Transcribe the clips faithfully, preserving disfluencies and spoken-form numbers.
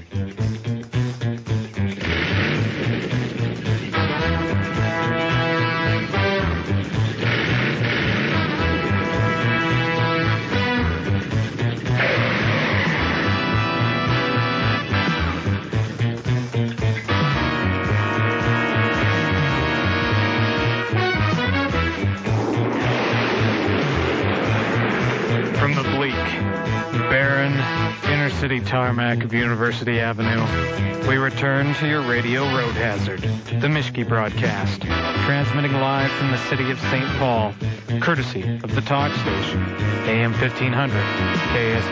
City tarmac of University Avenue, we return to your radio road hazard, the Mishke broadcast, transmitting live from the city of Saint Paul, courtesy of the talk station, A M fifteen hundred, K S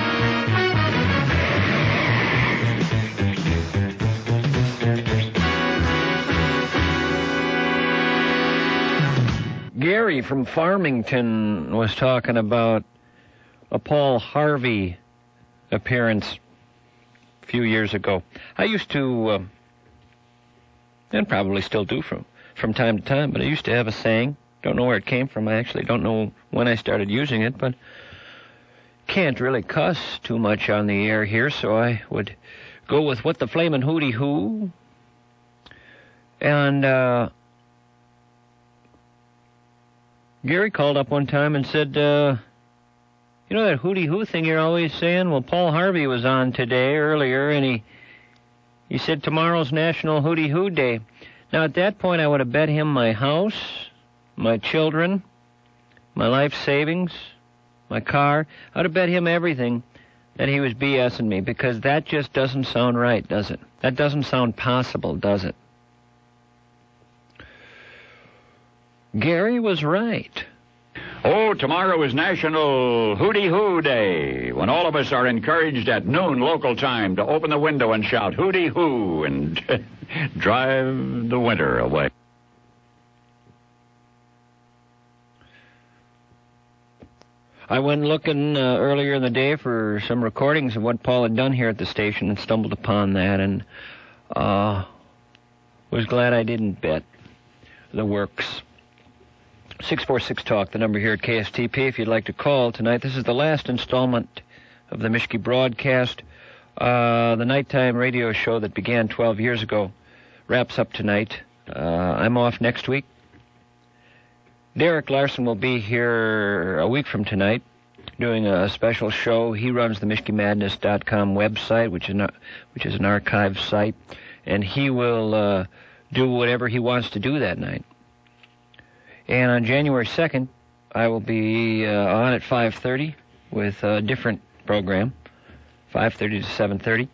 T P. Gary from Farmington was talking about a Paul Harvey appearance a few years ago. I used to, uh, and probably still do from, from time to time, but I used to have a saying. Don't know where it came from. I actually don't know when I started using it, but can't really cuss too much on the air here, so I would go with what the flamin' hooty hoo. And uh, Gary called up one time and said, uh, you know that hooty-hoo thing you're always saying? Well, Paul Harvey was on today, earlier, and he he said tomorrow's National Hooty-Hoo Day. Now, at that point, I would have bet him my house, my children, my life savings, my car. I would have bet him everything that he was BSing me, because that just doesn't sound right, does it? That doesn't sound possible, does it? Gary was right. Oh, tomorrow is National Hooty-Hoo Day, when all of us are encouraged at noon local time to open the window and shout hooty-hoo and drive the winter away. I went looking uh, earlier in the day for some recordings of what Paul had done here at the station and stumbled upon that, and uh, was glad I didn't bet the works. six four six talk, the number here at K S T P, if you'd like to call tonight. This is the last installment of the Mishke broadcast. Uh, the nighttime radio show that began twelve years ago wraps up tonight. Uh, I'm off next week. Derek Larson will be here a week from tonight doing a special show. He runs the Mishke Madness dot com website, which is, not, which is an archive site, and he will uh, do whatever he wants to do that night. And on January second, I will be uh, on at five thirty with a different program, five thirty to seven thirty.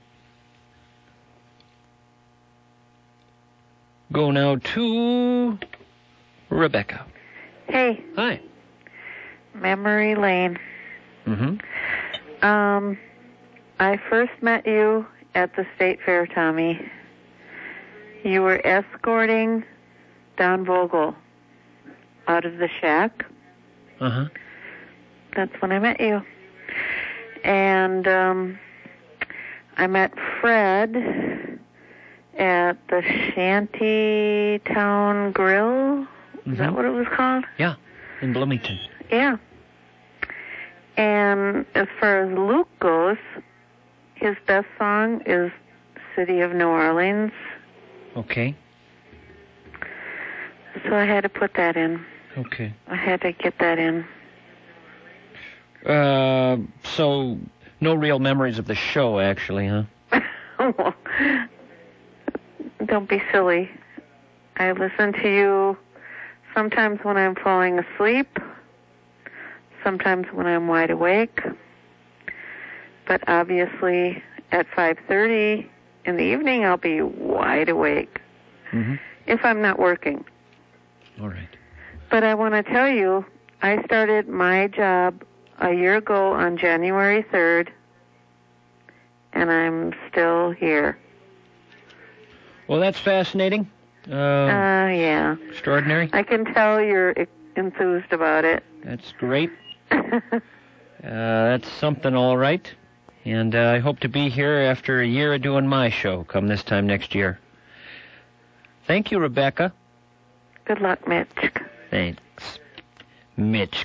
Go now to Rebecca. Hey. Hi. Memory Lane. Mm-hmm. Um, I first met you at the State Fair, Tommy. You were escorting Don Vogel out of the shack. Uh-huh. That's when I met you. And um, I met Fred at the Shantytown Grill. Mm-hmm. Is that what it was called? Yeah, in Bloomington. Yeah. And as far as Luke goes, his best song is City of New Orleans. Okay. So I had to put that in. Okay. I had to get that in. Uh, so no real memories of the show, actually, huh? Oh, don't be silly. I listen to you sometimes when I'm falling asleep, sometimes when I'm wide awake. But obviously at five thirty in the evening, I'll be wide awake. Mm-hmm. If I'm not working. All right. But I want to tell you, I started my job a year ago on January third, and I'm still here. Well, that's fascinating. Uh, uh, yeah. Extraordinary. I can tell you're enthused about it. That's great. uh, that's something all right. And uh, I hope to be here after a year of doing my show come this time next year. Thank you, Rebecca. Good luck, Mitch. Thanks. Mitch.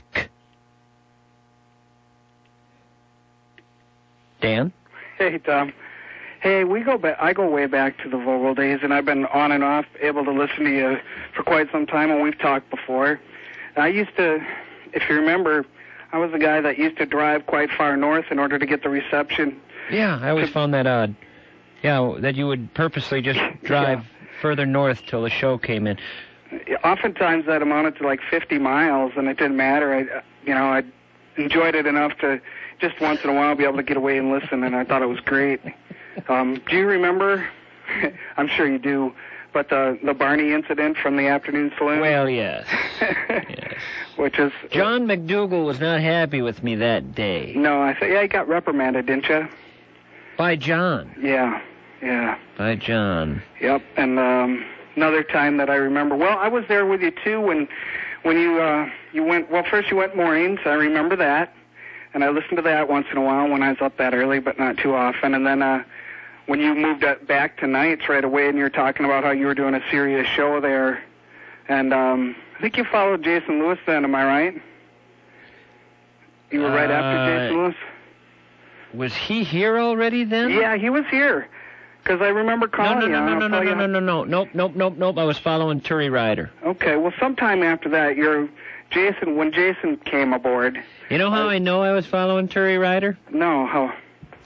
Dan? Hey, Tom. Hey, we go back. I go way back to the Vogel days, and I've been on and off able to listen to you for quite some time, and we've talked before. I used to, if you remember, I was the guy that used to drive quite far north in order to get the reception. Yeah, I always to, found that odd. Yeah, that you would purposely just drive yeah. further north till the show came in. Oftentimes that amounted to like fifty miles, and it didn't matter. I, you know, I enjoyed it enough to just once in a while be able to get away and listen, and I thought it was great. Um, do you remember? I'm sure you do. But the the Barney incident from the afternoon saloon. Well, yes. yes. Which is John McDougal was not happy with me that day. No, I think yeah, you got reprimanded, didn't you? By John. Yeah, yeah. By John. Yep. And um, another time that I remember. Well, I was there with you too when when you uh, you went. Well, first you went mornings. I remember that, and I listened to that once in a while when I was up that early, but not too often. And then. Uh, When you moved back to nights right away, and you were talking about how you were doing a serious show there, and um, I think you followed Jason Lewis then, am I right? You were right uh, after Jason Lewis? Was he here already then? Yeah, he was here, because I remember calling no, no, you. No, no, no, no, no, no, no, no, nope, nope, nope, nope. I was following Turi Ryder. Okay, well, sometime after that, you're Jason. When Jason came aboard. You know how I, I know I was following Turi Ryder? No, how?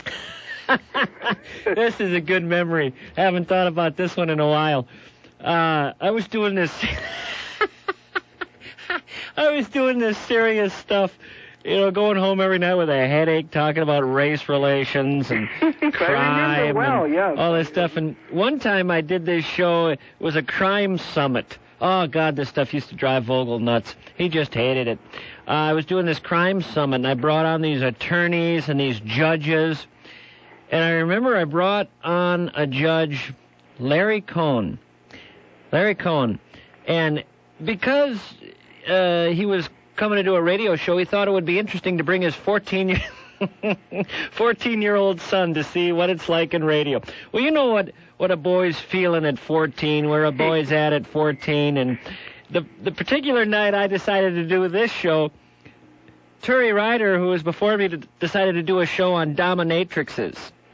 This is a good memory. I haven't thought about this one in a while. Uh, I was doing this. I was doing this serious stuff, you know, going home every night with a headache, talking about race relations and crime well, and yes. all this stuff. And one time I did this show. It was a crime summit. Oh, God, this stuff used to drive Vogel nuts. He just hated it. Uh, I was doing this crime summit, and I brought on these attorneys and these judges. And I remember I brought on a judge, Larry Cohn. Larry Cohn. And because uh, he was coming to do a radio show, he thought it would be interesting to bring his fourteen-year fourteen-year-old son to see what it's like in radio. Well, you know what, what a boy's feeling at fourteen, where a boy's at at fourteen. And the, the particular night I decided to do this show, Turi Ryder, who was before me, decided to do a show on dominatrixes.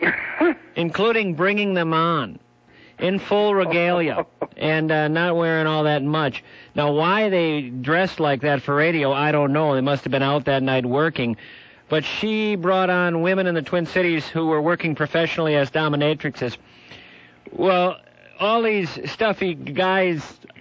Including bringing them on in full regalia and uh, not wearing all that much. Now, why they dressed like that for radio, I don't know. They must have been out that night working. But she brought on women in the Twin Cities who were working professionally as dominatrixes. Well, all these stuffy guys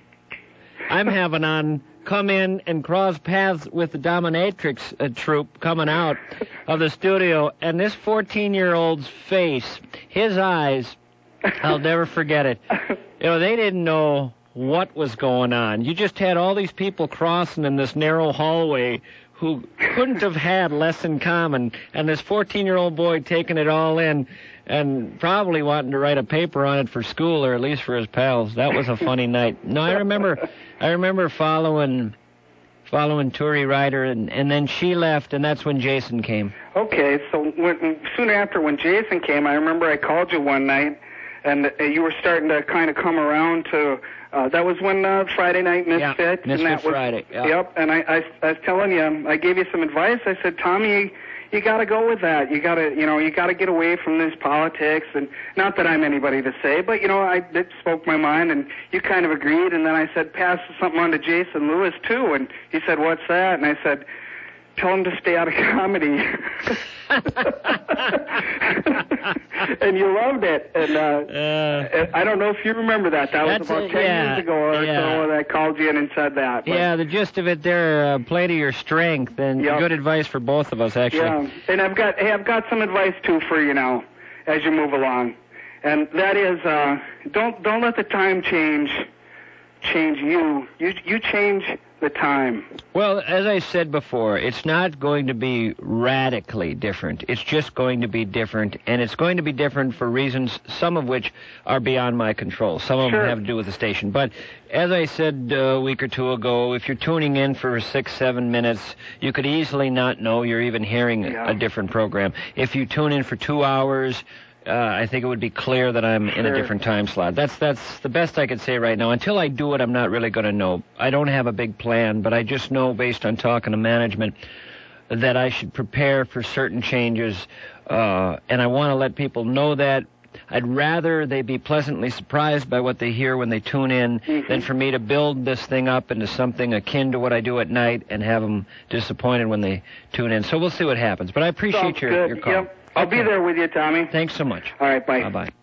I'm having on come in and cross paths with the dominatrix uh, troupe coming out of the studio, and this fourteen-year-old's face, his eyes, I'll never forget it. You know, they didn't know what was going on. You just had all these people crossing in this narrow hallway who couldn't have had less in common, and this fourteen-year-old boy taking it all in and probably wanting to write a paper on it for school or at least for his pals. That was a funny night. No, I remember I remember following following Turi Ryder, and, and then she left, and that's when Jason came. Okay, so when, soon after when Jason came, I remember I called you one night, and uh, you were starting to kind of come around to, uh, that was when uh, Friday Night Misfit. Yeah, and Misfit that was, Friday. Yeah. Yep, and I, I, I was telling you, I gave you some advice. I said, Tommy, you got to go with that. You got to, you know, you got to get away from this politics. And not that I'm anybody to say, but, you know, I it spoke my mind, and you kind of agreed. And then I said, pass something on to Jason Lewis, too. And he said, what's that? And I said, tell him to stay out of comedy. And you loved it. And uh, uh, I don't know if you remember that. That was about ten yeah, years ago or yeah. so that I called you in and said that. But, yeah, the gist of it there, uh, play to your strength, and yep. good advice for both of us, actually. Yeah, and I've got hey, I've got some advice, too, for you now as you move along. And that is, uh, don't don't let the time change change you. You you change the time. Well, as I said before, it's not going to be radically different. It's just going to be different, and it's going to be different for reasons, some of which are beyond my control. Some of sure. them have to do with the station. But as I said uh, a week or two ago, if you're tuning in for six, seven minutes, you could easily not know you're even hearing yeah. a different program. If you tune in for two hours, Uh, I think it would be clear that I'm sure. in a different time slot. That's that's the best I could say right now. Until I do it, I'm not really going to know. I don't have a big plan, but I just know based on talking to management that I should prepare for certain changes, uh, and I want to let people know that I'd rather they be pleasantly surprised by what they hear when they tune in Mm-hmm. than for me to build this thing up into something akin to what I do at night and have them disappointed when they tune in. So we'll see what happens. But I appreciate Sounds your, good. your call. Yep. I'll Okay. be there with you, Tommy. Thanks so much. All right, bye. Bye-bye.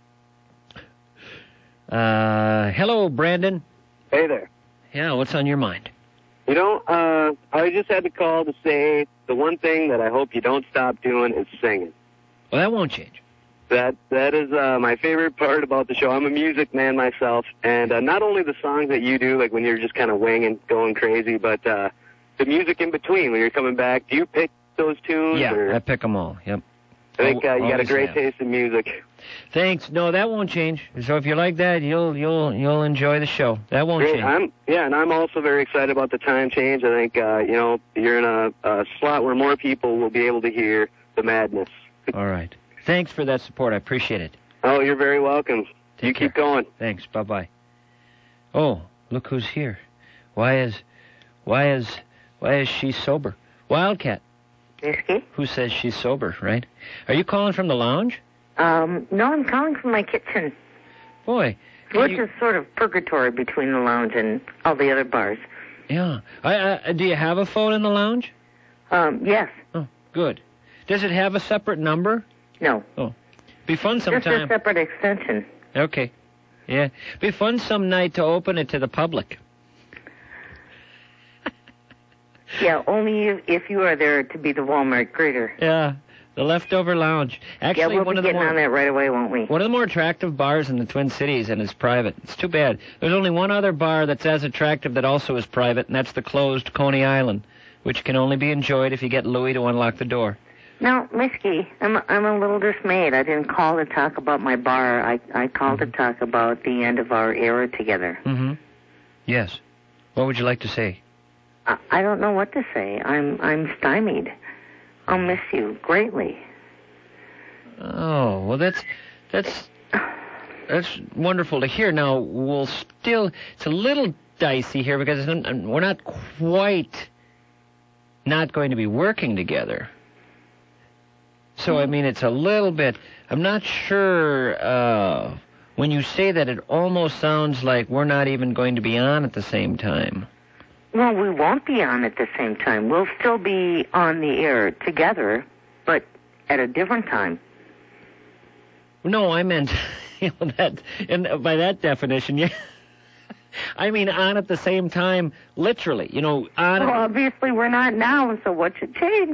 Uh, hello, Brandon. Hey there. Yeah, what's on your mind? You know, uh, I just had to call to say the one thing that I hope you don't stop doing is singing. Well, that won't change. That that is uh, my favorite part about the show. I'm a music man myself, and uh, not only the songs that you do, like when you're just kind of winging, going crazy, but uh, the music in between when you're coming back. Do you pick those tunes? Yeah, or? I pick them all. Yep. I think uh, you got a Always great have. taste in music. Thanks. No, that won't change. So if you like that, you'll you'll you'll enjoy the show. That won't Great. change. I'm yeah, and I'm also very excited about the time change. I think uh, you know you're in a, a slot where more people will be able to hear the madness. All right. Thanks for that support. I appreciate it. Oh, you're very welcome. Take you care. keep going. Thanks. Bye-bye. Oh, look who's here. Why is why is why is she sober? Wildcat. Whiskey? Who says she's sober, right? Are you calling from the lounge? Um, no, I'm calling from my kitchen, Boy. can which you- is sort of purgatory between the lounge and all the other bars. Yeah. I, I, do you have a phone in the lounge? Um, yes. Oh, good. Does it have a separate number? No. Oh. Be fun Just a sometime. separate extension. Okay. Yeah. Be fun some night to open it to the public. Yeah, only if, if you are there to be the Walmart greeter. Yeah. The leftover lounge. Actually, Yeah, we'll one be of the getting more on that right away, won't we? one of the more attractive bars in the Twin Cities, and it's private. It's too bad. There's only one other bar that's as attractive that also is private, and that's the closed Coney Island, which can only be enjoyed if you get Louie to unlock the door. Now, Whiskey, I'm I'm a little dismayed. I didn't call to talk about my bar. I I called Mm-hmm. to talk about the end of our era together. Mm-hmm. Yes. What would you like to say? I, I don't know what to say. I'm I'm stymied. I'll miss you greatly. Oh, well, that's that's that's wonderful to hear. Now, we'll still, it's a little dicey here because it's, we're not quite not going to be working together. So, I mean, it's a little bit, I'm not sure, uh, when you say that, it almost sounds like we're not even going to be on at the same time. Well, we won't be on at the same time. We'll still be on the air together, but at a different time. No, I meant, you know, that, and by that definition, yeah. I mean, on at the same time, literally. You know, on. Well, obviously we're not now, so what should change?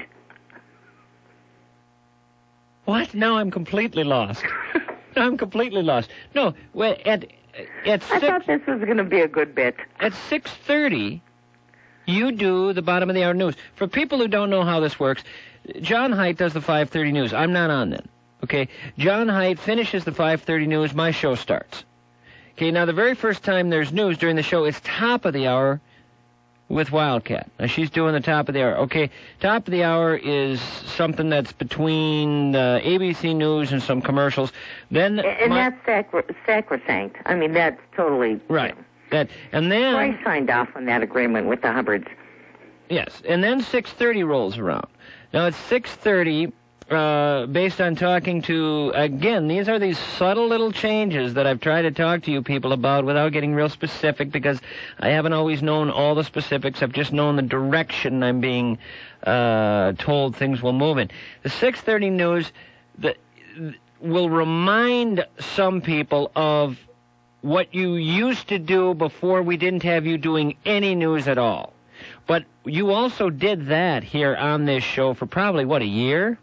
What? Now I'm completely lost. I'm completely lost. No, well, at at I six thought this was going to be a good bit. at six thirty, you do the bottom of the hour news. For people who don't know how this works, John Haidt does the five thirty news. I'm not on then. Okay, John Haidt finishes the five thirty news. My show starts. Okay, now the very first time there's news during the show, it's top of the hour with Wildcat. Now she's doing the top of the hour. Okay, top of the hour is something that's between the A B C News and some commercials. Then And my- that's sacro- sacrosanct. I mean, that's totally... right. That and then I signed off on that agreement with the Hubbards. yes, and then six thirty rolls around. Now it's six thirty. Uh, based on talking to, again, these are these subtle little changes that I've tried to talk to you people about without getting real specific because I haven't always known all the specifics. I've just known the direction I'm being uh, told things will move in. The six thirty news the, will remind some people of what you used to do before we didn't have you doing any news at all. But you also did that here on this show for probably, what, a year?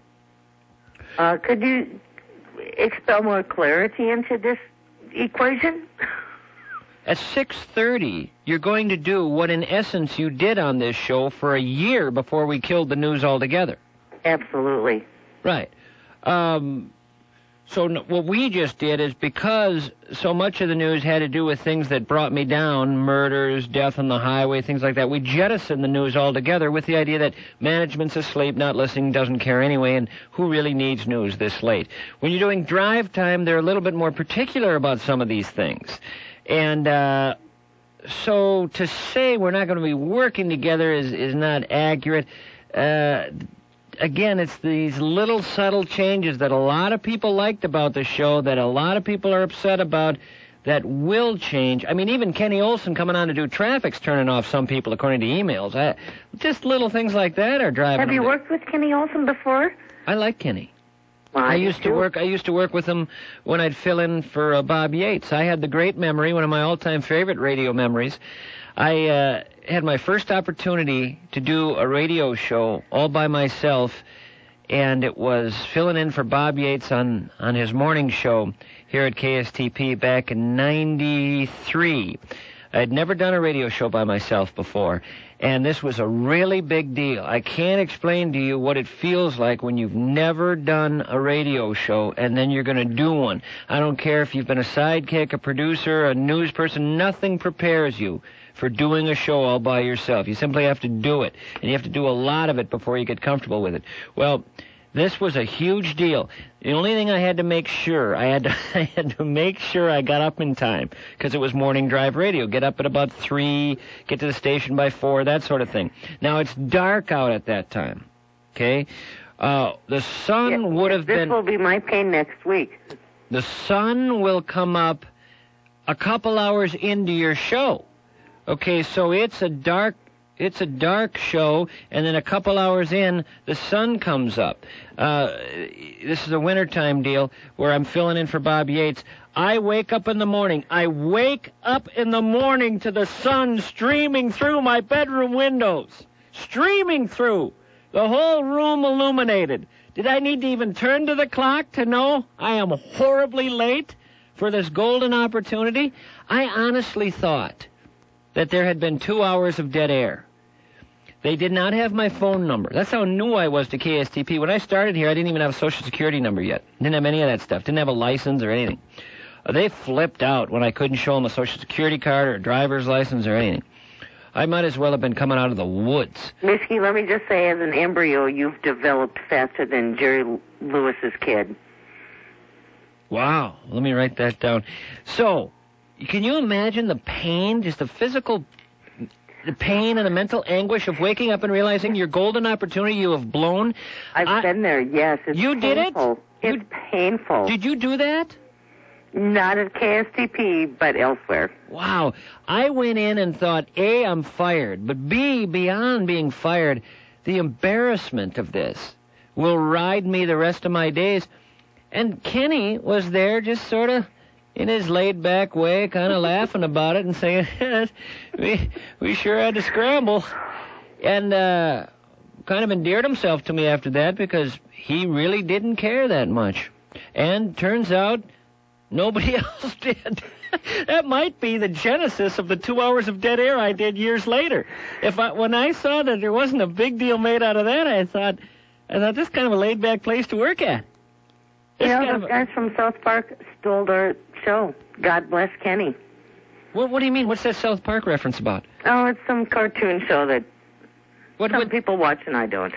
Uh, could you expel more clarity into this equation? At six thirty, you're going to do what in essence you did on this show for a year before we killed the news altogether. Absolutely. Right. Um, so n- what we just did is because so much of the news had to do with things that brought me down, murders, death on the highway, things like that, we jettisoned the news altogether with the idea that management's asleep, not listening, doesn't care anyway, and who really needs news this late? When you're doing drive time, they're a little bit more particular about some of these things. And uh, so to say we're not going to be working together is, is not accurate. Uh, again, it's these little subtle changes that a lot of people liked about the show, that a lot of people are upset about, that will change. I mean, even Kenny Olson coming on to do traffic's turning off some people, according to emails. I, just little things like that are driving. Have you them. worked with Kenny Olson before? I like Kenny. Well, I I used to too. work. I used to work with him when I'd fill in for uh, Bob Yates. I had the great memory, one of my all-time favorite radio memories. I uh, had my first opportunity to do a radio show all by myself, and it was filling in for Bob Yates on, on his morning show here at K S T P back in ninety-three. I'd never done a radio show by myself before, and this was a really big deal. I can't explain to you what it feels like when you've never done a radio show and then you're going to do one. I don't care if you've been a sidekick, a producer, a news person, nothing prepares you for doing a show all by yourself. You simply have to do it, and you have to do a lot of it before you get comfortable with it. Well, this was a huge deal. The only thing I had to make sure, I had to, I had to make sure I got up in time, because it was morning drive radio. Get up at about three, get to the station by four, that sort of thing. Now, it's dark out at that time, okay? Uh, the sun Yeah, would have this been... will be my pain next week. The sun will come up a couple hours into your show. Okay, so it's a dark it's a dark show, and then a couple hours in, the sun comes up. Uh, this is a wintertime deal where I'm filling in for Bob Yates. I wake up in the morning. I wake up in the morning to the sun streaming through my bedroom windows. Streaming through. The whole room illuminated. Did I need to even turn to the clock to know I am horribly late for this golden opportunity? I honestly thought that there had been two hours of dead air. They did not have my phone number. That's how new I was to K S T P. When I started here, I didn't even have a Social Security number yet. Didn't have any of that stuff. Didn't have a license or anything. Uh, they flipped out when I couldn't show them a Social Security card or a driver's license or anything. I might as well have been coming out of the woods. Misky, let me just say, as an embryo, you've developed faster than Jerry Lewis's kid. Wow. Let me write that down. So, can you imagine the pain, just the physical, the pain and the mental anguish of waking up and realizing your golden opportunity you have blown? I've I, been there, yes. It's you painful. did it? It's You, painful. Did you do that? Not at K S T P, but elsewhere. Wow. I went in and thought, A, I'm fired, but B, beyond being fired, the embarrassment of this will ride me the rest of my days. And Kenny was there just sort of in his laid-back way, kind of laughing about it and saying, we, we sure had to scramble. And uh, kind of endeared himself to me after that because he really didn't care that much. And turns out nobody else did. That might be the genesis of the two hours of dead air I did years later. If I, when I saw that there wasn't a big deal made out of that, I thought, I thought this is kind of a laid-back place to work at. You This know, kind those of- guys from South Park stole our show. God bless Kenny. What, what do you mean? What's that South Park reference about? Oh, it's some cartoon show that What, some what, people watch and I don't.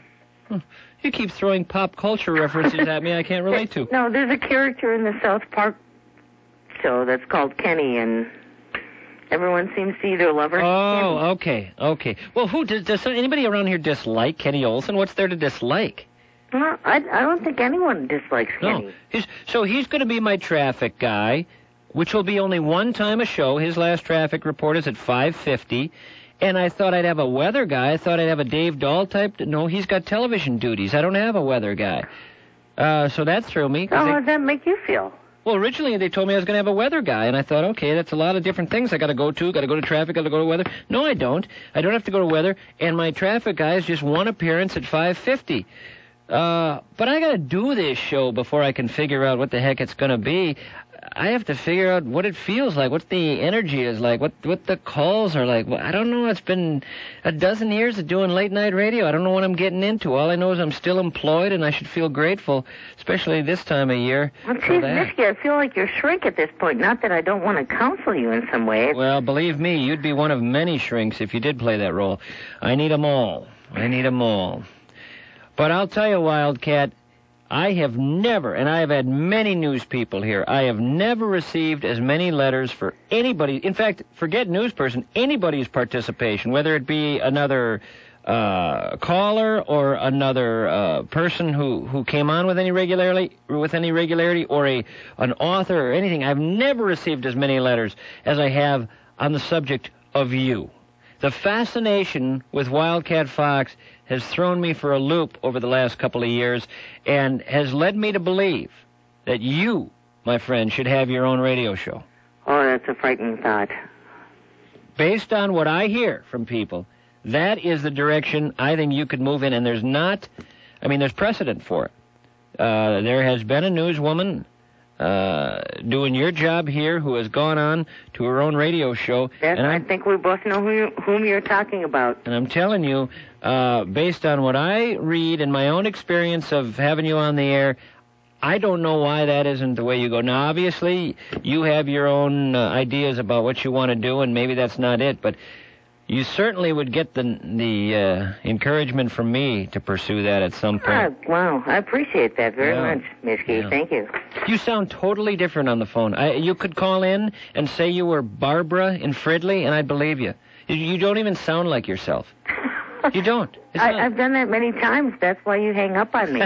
you keep throwing pop culture references at me I can't relate to. No, there's a character in the South Park show that's called Kenny, and everyone seems to either love or hate him. Oh, okay, okay. Well, who does, does anybody around here dislike Kenny Olson? What's there to dislike? Well, I, I don't think anyone dislikes Kenny. No. He's, so he's going to be my traffic guy, which will be only one time a show. His last traffic report is at five fifty. And I thought I'd have a weather guy. I thought I'd have a Dave Dahl type. No, he's got television duties. I don't have a weather guy. Uh, so that threw me. 'cause How they- does that make you feel? Well, originally they told me I was going to have a weather guy, and I thought, okay, that's a lot of different things I got to go to. Got to go to traffic, got to go to weather. No, I don't. I don't have to go to weather, and my traffic guy is just one appearance at five fifty. Uh, but I got to do this show before I can figure out what the heck it's going to be. I have to figure out what it feels like, what the energy is like, what what the calls are like. Well, I don't know. It's been a dozen years of doing late night radio. I don't know what I'm getting into. All I know is I'm still employed, and I should feel grateful, especially this time of year. Well, for geez, that. Misky, I feel like you're shrink at this point. Not that I don't want to counsel you in some way. Well, believe me, you'd be one of many shrinks if you did play that role. I need 'em all. I need 'em all. But I'll tell you, Wildcat, I have never, and I have had many news people here, I have never received as many letters for anybody, in fact, forget news person, anybody's participation, whether it be another uh, caller or another uh, person who, who came on with any regularity, with any regularity, or a an author or anything. I've never received as many letters as I have on the subject of you. The fascination with Wildcat Fox has thrown me for a loop over the last couple of years and has led me to believe that you, my friend, should have your own radio show. Oh, that's a frightening thought. Based on what I hear from people, that is the direction I think you could move in, and there's not, I mean, there's precedent for it. Uh, there has been a newswoman uh, doing your job here who has gone on to her own radio show. Yes, and I think we both know who you, whom you're talking about. And I'm telling you, uh, based on what I read and my own experience of having you on the air, I don't know why that isn't the way you go. Now, obviously, you have your own uh, ideas about what you want to do, and maybe that's not it, but you certainly would get the the uh, encouragement from me to pursue that at some point. Ah, wow, I appreciate that very Yeah. much, Miski. Yeah. Thank you. You sound totally different on the phone. I, you could call in and say you were Barbara in Fridley, and I'd believe you. You, you don't even sound like yourself. You don't. It's I, not- I've done that many times. That's why you hang up on me.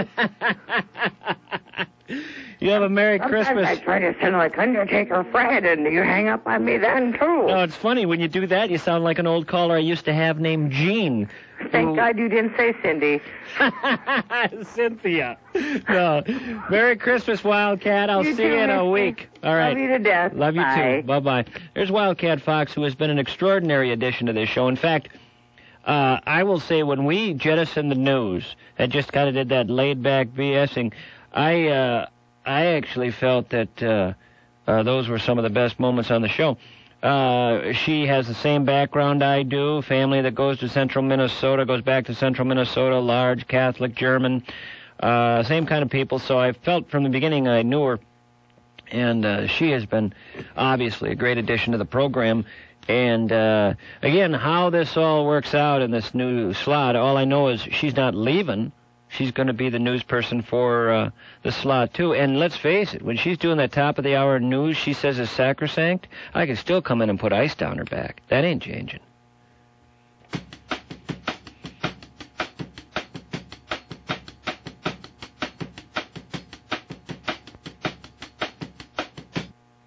You have a Merry Sometimes Christmas. I try to sound like Undertaker Fred, and you hang up on me then, too. No, it's funny. When you do that, you sound like an old caller I used to have named Jean. Thank who- God you didn't say Cindy. Cynthia. No. Merry Christmas, Wildcat. I'll You see too, you in a Mister. week. All right. Love you to death. Love you Bye. too. Bye-bye. There's Wildcat Fox, who has been an extraordinary addition to this show. In fact, uh, I will say when we jettisoned the news and just kind of did that laid-back BSing, I uh, I actually felt that uh, uh, those were some of the best moments on the show. Uh, she has the same background I do, family that goes to central Minnesota, goes back to central Minnesota, large Catholic German, uh, same kind of people. So I felt from the beginning I knew her, and uh, she has been obviously a great addition to the program. And uh, again, how this all works out in this new slot, all I know is she's not leaving. She's going to be the news person for uh, the slot, too. And let's face it, when she's doing that top-of-the-hour news she says is sacrosanct, I can still come in and put ice down her back. That ain't changing.